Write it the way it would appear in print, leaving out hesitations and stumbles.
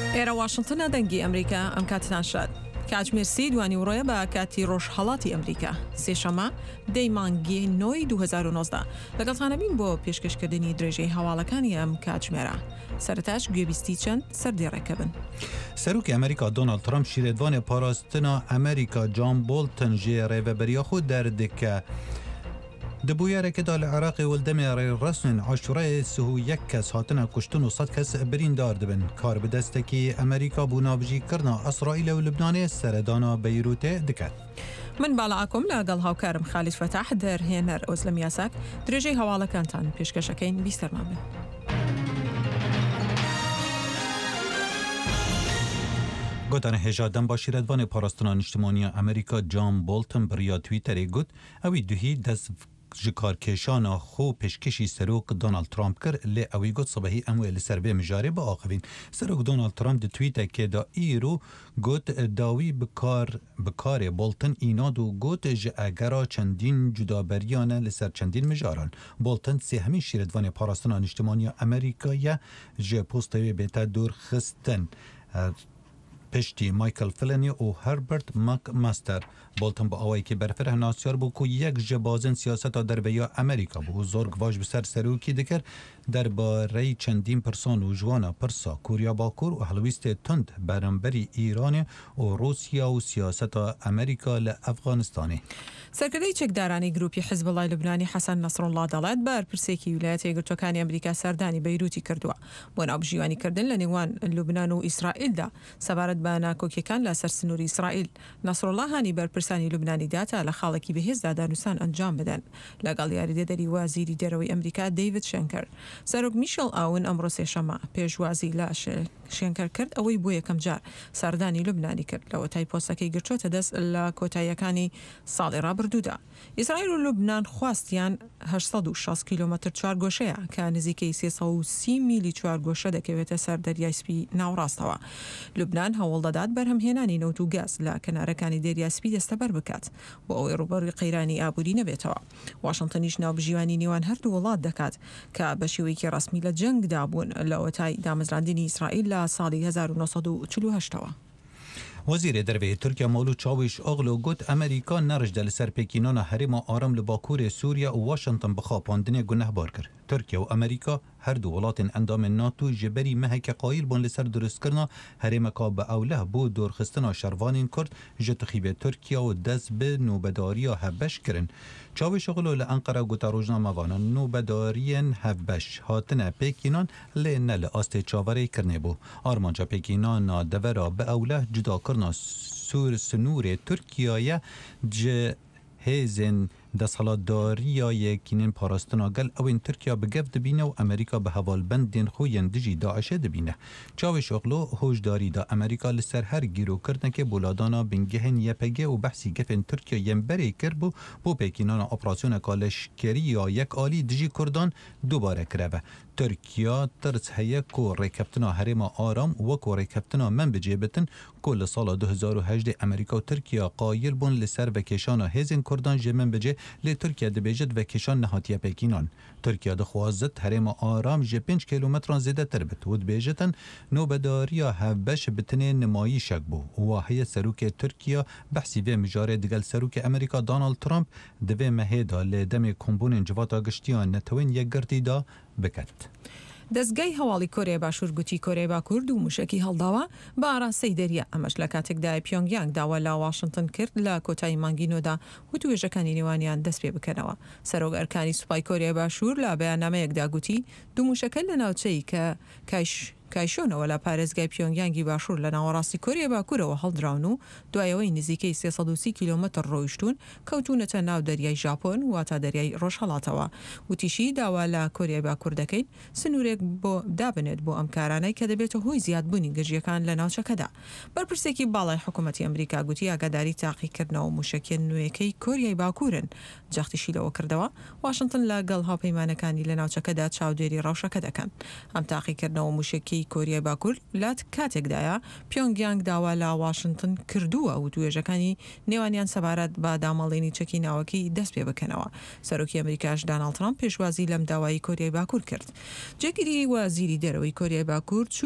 ئێرە واشنگتنە دەنگی ئەمریکا ئەم کاتتان شاد. کاتژمێر دوانی وڕۆیە بە کاتی ڕۆژهەڵاتی ئەمریکا سێشەمە دەی مانگی 9 2019 لەگەڵتانەبین بۆ پێشکەشکردنی درێژەی هەواڵەکانی ئەم کاتژمێرە. سەرەتاش گوێبیستی چەند سەردێڕێکە بن. سەرۆکی ئەمریکا دۆنالد ترامپ شیرێدوانی پاراستنا ئەمریکا جان بۆلتن ژێ ڕێڤەبەریە خۆ دەردەکە. دبویارێکدا لە عێراقی وەلدەمێ ڕێڕەسن عاشورای سهو یەک کەس هاتنە کوشتن و 100 کەس بریندار دبن. کار بەدەستێکی ئەمریکا بوو نابژیکردنا ئەسرائیل و لوبنانێ سەردانا بەیروتێ دکات. من باڵا ئاکۆم لەگەڵ هاوکارم خالید فەتاح دەرهێنەر ئۆزلەم یاساک درێژەی هەواڵەکانتان پێشکەشەکەین بیستەرمان بن. گوتانە هێژادەم با شیرەدوانی پاراستنا نیشتیمانیە ئەمریکا جان بۆلتن بریا تویتەرێ گوت ئەوی دوهی دەست ji karkêşana xwe pêşkêşî serok Donald Trump kir lê ew ê got sibehî em wê li ser vê mijarê biaxivîn. Serok Donald Trump di twîtekê da îro got dawî bi karê Bolton înad û got ji egera çendîn cudaberiyan e li ser çendîn mijaran. Bolton sê hemîn şîretvanê parastina niştimaniya Amerîkayê ji postê wê bête dûrxistin. پشتی مایکل فلنی و هربرت ماکماستر بولتن با آوایی که برفر هناسیار بو که یک جبازن سیاست در بیا امریکا بو زورگ واج بسر سروکی دکر در باره چندین پرسان و جوانا پرسا کوریا باکور و حلویست تند برنبری ایران و روسیا و سیاست امریکا لافغانستانی. سەرکردەی چێکدارانی گروپی حزب وڵای لوبنانی حەسەن نەسڕڵڵا دەڵێت بەرپرسێکی ویلایەتە یەکگرتووەکانی ئەمریکا سەردانی بەیروتی کردووە بۆ ناوبژیوانیکردن لە نێوان لوبنان و ئیسرائیلدا سەبارەت بە ناکۆکیەکان لە سەر سنووری ئیسرائیل. نەسڕڵڵا هانی بەرپرسانی لوبنانی داتا لە خاڵێکی بەهێزدا دانووسان ئەنجام بدەن لەگەڵ یاریدەدەری وازیری دەرەوەی ئەمریکا دەیڤید شێنکەر. سەرۆک میشێل ئاون ئەمڕۆ سێشەمە پێشوازی لە شێنکەر کرد ئەوەی بۆ یەکەم جار سەردانی لوبنانی کرد لەوە تای پۆستەکەی گرچۆتە دەست لە کۆتاییەکانی ساڵی ڕابردوودا. ئیسرائیل و لوبنان خواستیان 860 کیلۆمەتر چوارگۆشەیە کە نزیکەی 330 میلی چوارگۆشە دەکەوێتە سەر دەریای سپی ناوڕاستەوە. لوبنان هەوڵ دەدات بەرهەمهێنانی نەوت و گاز لە کەنارەکانی دەریای سپی دەستەبەر بکات بۆ ئەوەی ڕوبەڕووی قەیرانی ئابووری نەبێتەوە. واشنگتنیش ناوبژیوانی نێوان هەردوو وڵات دەکات کە بە شێوەیەکی ڕسمی لە جەنگدا بوون لەوە تای دامەزراندنی ئیسرائیل لە ساڵی 1948ەوە. وزیر دەرەوەی تورکیا مولود چاوش ئاغلو گوت ئەمریکا نەڕژدە لەسەر پێکینانە هەرێما ئارام لە باکوورێ سووریا و واشنگتن بخاپاندنێ گونەهبار کرد. تورکیا و ئەمریکا هەردوو وڵاتên ئەندامên ناتو ji berî meheke qayîl bûn li ser durustkirina herêmeka bi ewleh bû dûrxistina şervanên Kurd ji tixîbê Tirkiye û dest bi nûbedariya hevbeş kirin. Çavuşoğlu li Enqere gota rojname vana nûbedariyên hevbeş hatine pêkînan lê ne li astê çaverê kirnê bû. Armanca pêkînana devera bi ewleh cudakirina snûrê Tirkiyeyê ji hêzên دەسەڵاتداریە یەکینên parastina gel ew ên Tirkiya bi gev dibîne û Amerîka bi hevalbendên xwe yên dijî Daişê dibîne. Çavuşoğlu hoşdarî da Amerîka li ser her gîrokirtinekê boladana bingehên YPG û behsî gefên Tirkiye yên berê kir bû bû pêkînana operasyoneka leşkeriya yek alî dijî Kurdan dubare kireve. Tirkiya tirs heye ku rêkeftina herêma aram wekû rêkeftina men bicêbitin ku li sala 2018 Amerîka û Tirkiya qayîl bûn li ser vekeşana hêzên Kurdan ji min bicê lê Tirkiye dibêje vekeşan nehatiye pêkînan. Tirkiye dixwazit herêma aram ji 5 kilometran zêdetir bit û dibêjitin nûbedariya hevbeş bi tinê nimayîşek bû. Wa heye serokê Tirkiya behsî vê mijarê digel serokê Amerîka Donald Trump di vê mehêda lê demê kombûnên civata giştiyan netewên yekgirtî da biket. دەستگای هەواڵی کۆریا باشوور گوتی کۆریا باکوور دوو موشکی هەڵداوە بە ئاراستەی دەریە ئەمەش لە کاتێکدا پیۆنگیانگ داوا لە واشنگتن کرد لە کۆتایی مانگینۆدا و توێژەکانی نێوانیان دەست پێ بکەنەوە. سەرۆک ئەرکانی سوپای کۆریا باشوور لە بەیاننامەیەکدا گوتی دوو موشەکە لە ناوچەی کە کایشۆنەوە لە پارێزگای پیۆنگیانگی باشوور لە ناوەڕاستی کۆریا باکوورەوە هەڵدراون و دوایەوەی نزیکەی 330 کیلۆمەتر ڕۆیشتون کەوتونەتە ناو دەریای ژاپۆن واتە دەریای ڕۆژهەڵاتەوە. وتیشی داوا لە کۆریا باکوور دەکەین سنوورێک بۆ دابنێت بۆ ئەم کارانەی کە دەبێتە هۆی زیادبوونی گەژیەکان لە ناوچەکەدا. بەرپرسێکی باڵای حکوومەتی ئەمریکا گوتی ئاگاداری تاقیکردنەوە موشکی نوێیەکەی کۆریای باکوورن. جەختیشی لەوە کردەوە واشنگتن لەگەڵ هاوپەیمانەکانی لە ناوچەکەدا چاودێری ڕەوشەکە دەکەن. ئەم تاقیکردنەوە موشکی کۆریای باکوور لات کاتێکدایە پیۆنگیانگ داوا لە واشنگتن کردووە و توێژەکانی نێوانیان سەبارەت بە دامەڵێنی چەکی ناوەکی دەست پێ بکەنەوە. سەرۆکی ئەمریکاش داناڵد ترامپ پێشوازی لەم داوای کۆریای باکوور کرد. جێگیری وەزیری دەرەوەی کۆریای باکوور